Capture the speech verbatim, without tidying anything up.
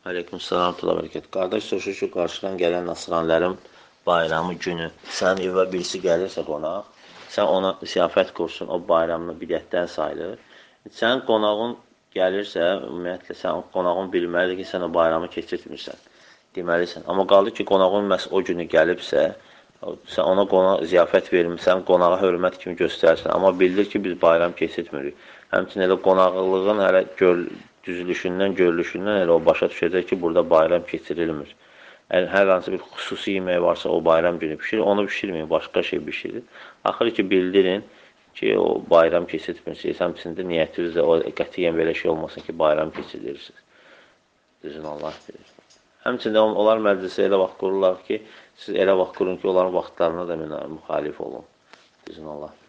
Aleykümselam tula bərəkət. Qardaş soruşur ki, qarşıdan gələn nasranlərin bayramı günü sənin evə birisi gəlirsə qonaq, sən ona ziyafət qursun, o bayramını bidətdən sayılır. Sənin qonağın gəlirsə, ümumiyyətlə, sən qonağın bilməlidir ki, sən o bayramı keçirtmirsən, deməlisən. Amma qaldı ki, qonağın məhz o günü gəlibsə, sən ona qonaq ziyafət vermirsən, qonağa hörmət kimi göstərsən. Amma bildir ki, biz bayram keçirtmirik. Həmçinin elə qonaqlığın hələ gör, düzülüşündən, görülüşündən elə o başa düşəcək ki, burada bayram keçirilmir. Yəni, hər hansı bir xüsusi yemək varsa, o bayram günü pişirir, onu pişirməyin, başqa şey pişirir. Axır ki, bildirin ki, o bayram keçirtmirsiniz. Həmçində niyyətinizdə o qətiyyən belə şey olmasın ki, bayram keçirirsiniz. Düzün Allah bilir. Həmçində onlar məclisə elə vaxt qururlar ki, siz elə vaxt qurun ki, onların vaxtlarına da müxalif olun. Düzün Allah bilir.